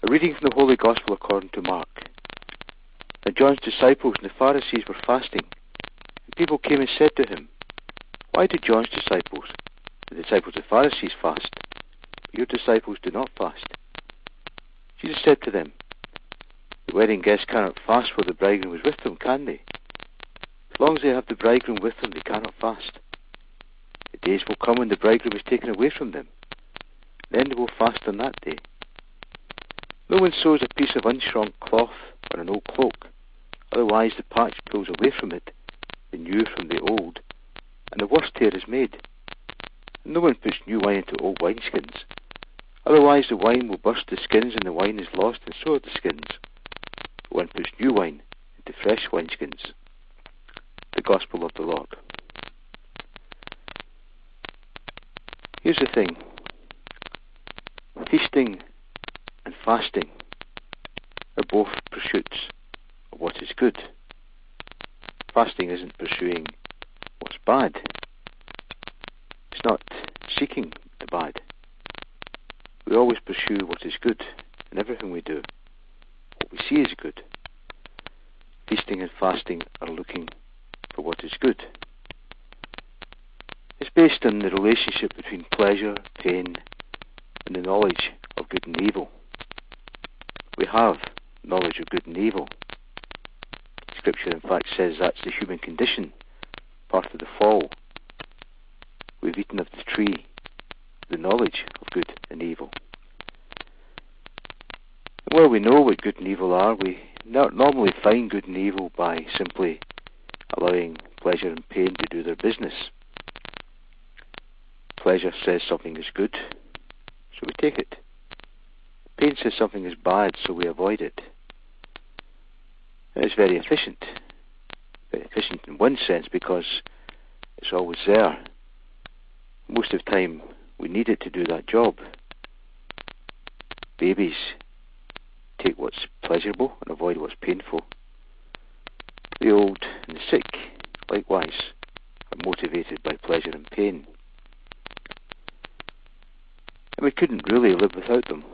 A reading from the Holy Gospel according to Mark. Now John's disciples and the Pharisees were fasting. And people came and said to him, "Why do John's disciples, the disciples of the Pharisees, fast, but your disciples do not fast?" Jesus said to them, "The wedding guests cannot fast while the bridegroom is with them, can they? As long as they have the bridegroom with them, they cannot fast. The days will come when the bridegroom is taken away from them. Then they will fast on that day. No one sews a piece of unshrunk cloth on an old cloak, otherwise the patch pulls away from it, the new from the old, and the worse tear is made. And no one puts new wine into old wineskins, otherwise the wine will burst the skins and the wine is lost, and so are the skins. But one puts new wine into fresh wineskins." The Gospel of the Lord. Here's the thing. Feasting and fasting are both pursuits of what is good. Fasting isn't pursuing what's bad. It's not seeking the bad. We always pursue what is good in everything we do. What we see is good. Feasting and fasting are looking for what is good. It's based on the relationship between pleasure, pain, and the knowledge of good and evil. We have knowledge of good and evil. Scripture, in fact, says that's the human condition, part of the fall. We've eaten of the tree, the knowledge of good and evil. And while we know what good and evil are, we normally find good and evil by simply allowing pleasure and pain to do their business. Pleasure says something is good, so we take it. Pain says something is bad, so we avoid it. And it's very efficient. Very efficient in one sense because it's always there. Most of the time we need it to do that job. Babies take what's pleasurable and avoid what's painful. The old and the sick, likewise, are motivated by pleasure and pain. And we couldn't really live without them.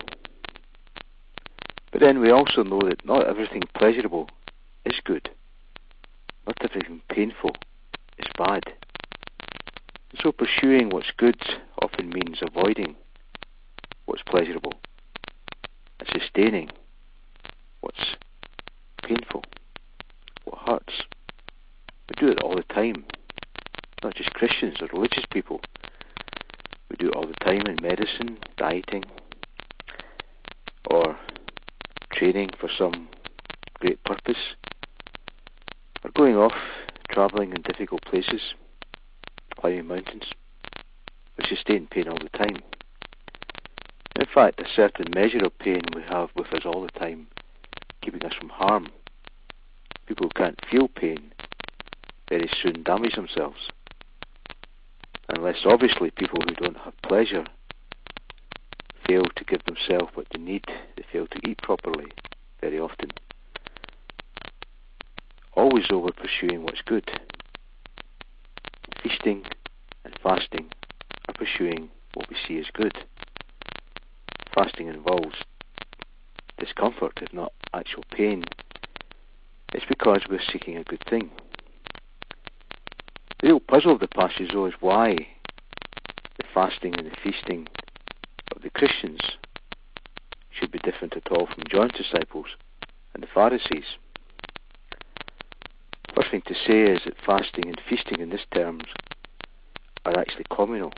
But then we also know that not everything pleasurable is good. Not everything painful is bad. And so pursuing what's good often means avoiding what's pleasurable and sustaining what's painful, what hurts. We do it all the time. Not just Christians or religious people. We do it all the time in medicine, dieting, or training for some great purpose, or going off, travelling in difficult places, climbing mountains. We sustain pain all the time. In fact, a certain measure of pain we have with us all the time, keeping us from harm. People who can't feel pain very soon damage themselves. Unless obviously people who don't have pleasure fail to give themselves what they need, they fail to eat properly very often. Always over pursuing what's good. Feasting and fasting are pursuing what we see as good. Fasting involves discomfort, if not actual pain. It's because we're seeking a good thing. The real puzzle of the passage, though, is why the fasting and the feasting of the Christians should be different at all from John's disciples and the Pharisees. First thing to say is that fasting and feasting in this terms are actually communal.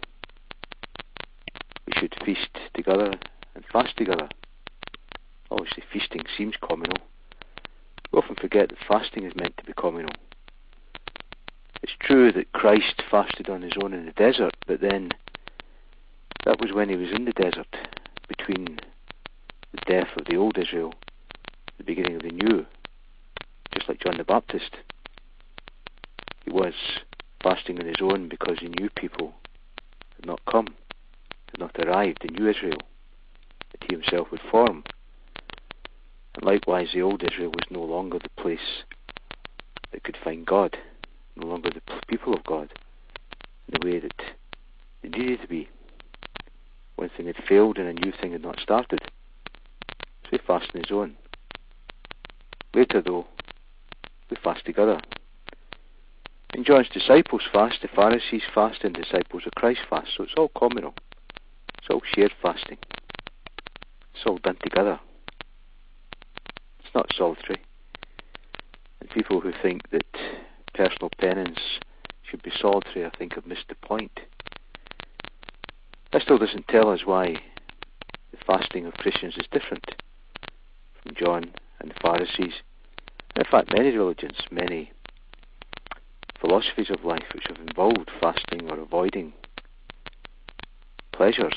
We should feast together and fast together. Obviously feasting seems communal. We often forget that fasting is meant to be communal. It's true that Christ fasted on his own in the desert, but then that was when he was in the desert, between the death of the old Israel, the beginning of the new, just like John the Baptist. He was fasting on his own because he knew people had not come, had not arrived, the new Israel that he himself would form. And likewise, the old Israel was no longer the place that could find God, no longer the people of God in the way that they needed to be. One thing had failed and a new thing had not started. So he fast on his own. Later, though, we fast together. When John's disciples fast, the Pharisees fast, and the disciples of Christ fast. So it's all communal. It's all shared fasting. It's all done together. It's not solitary. And people who think that personal penance should be solitary, I think, have missed the point. That still doesn't tell us why the fasting of Christians is different from John and the Pharisees. And in fact, many religions, many philosophies of life which have involved fasting or avoiding pleasures.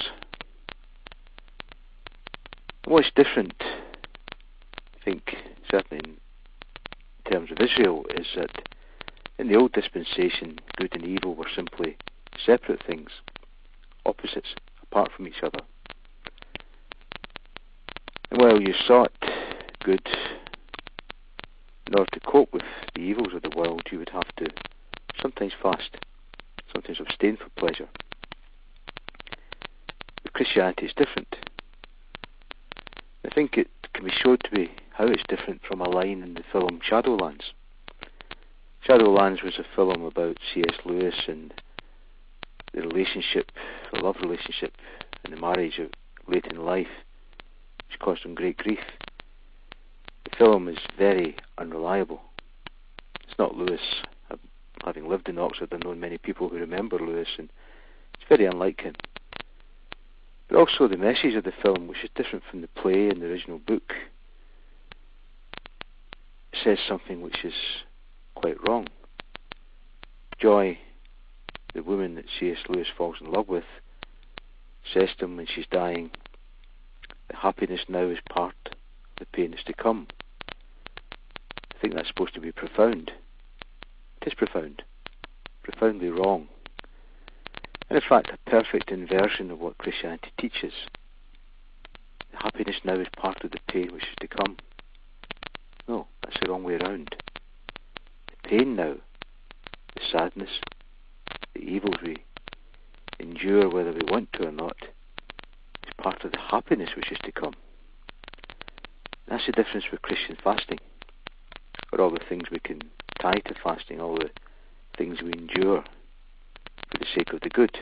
What's different, I think, certainly in terms of Israel, is that in the old dispensation, good and evil were simply separate things, opposites, apart from each other. And while you sought good in order to cope with the evils of the world, you would have to sometimes fast, sometimes abstain from pleasure. But Christianity is different. I think it can be shown to be how it's different from a line in the film Shadowlands. Shadowlands was a film about C.S. Lewis and the relationship, the love relationship, and the marriage late in life, which caused him great grief. The film is very unreliable. It's not Lewis. Having lived in Oxford, I've known many people who remember Lewis, and it's very unlike him. But also the message of the film, which is different from the play and the original book, says something which is quite wrong. Joy, the woman that C.S. Lewis falls in love with, says to him when she's dying, the happiness now is part of the pain is to come. I think that's supposed to be profound. It is profound, profoundly wrong, and in fact a perfect inversion of what Christianity teaches. The happiness now is part of the pain which is to come. No, that's the wrong way around. The pain now, the sadness, the evils we endure whether we want to or not, is part of the happiness which is to come. That's the difference with Christian fasting, or all the things we can tie to fasting, all the things we endure for the sake of the good.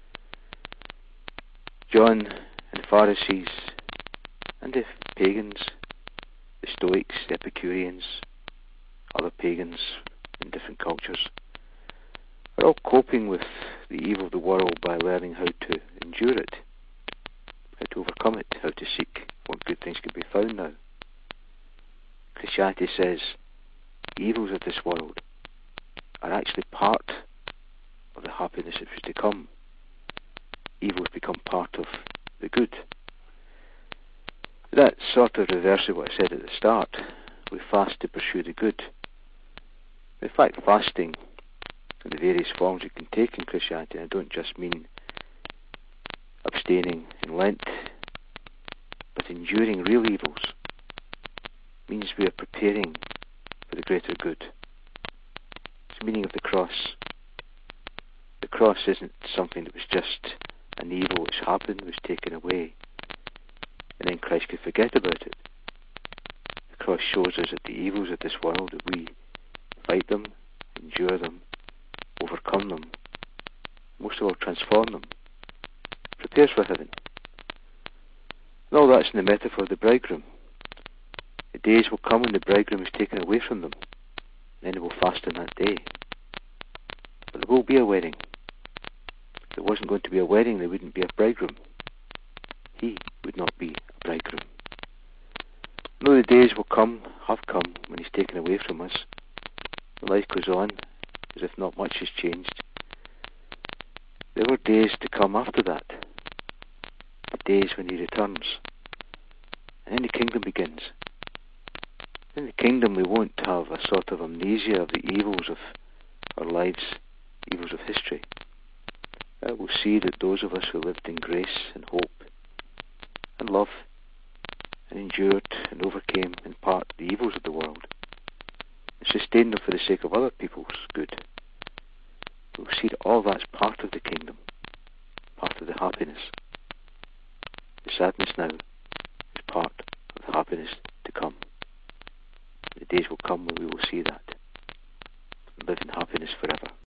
John and the Pharisees and the pagans, the Stoics, the Epicureans, other pagans in different cultures, are all coping with the evil of the world by learning how to endure it, how to overcome it, how to seek what good things can be found now. Christianity says the evils of this world are actually part of the happiness that is to come. Evils become part of the good. That sort of reverses what I said at the start. We fast to pursue the good. In fact, fasting and the various forms it can take in Christianity, and I don't just mean abstaining in Lent, but enduring real evils, means we are preparing for the greater good. It's the meaning of the cross. The cross isn't something that was just an evil which happened, was taken away, and then Christ could forget about it. The cross shows us that the evils of this world, that we fight them, endure them, overcome them, most of all transform them, prepares for heaven. And all that's in the metaphor of the bridegroom. The days will come when the bridegroom is taken away from them, and then they will fast on that day. But there will be a wedding. If there wasn't going to be a wedding, there wouldn't be a bridegroom. He would not be a bridegroom. No, the days will come, have come, when he's taken away from us. The life goes on, as if not much has changed. There were days to come after that. The days when he returns. And then the kingdom begins. In the kingdom we won't have a sort of amnesia of the evils of our lives, evils of history. We'll see that those of us who lived in grace and hope and love and endured and overcame in part the evils of the world and sustained them for the sake of other people's good, we'll see that all that's part of the kingdom, part of the happiness. The sadness now is part of the happiness. happiness to come. The days will come when we will see that and live in happiness forever.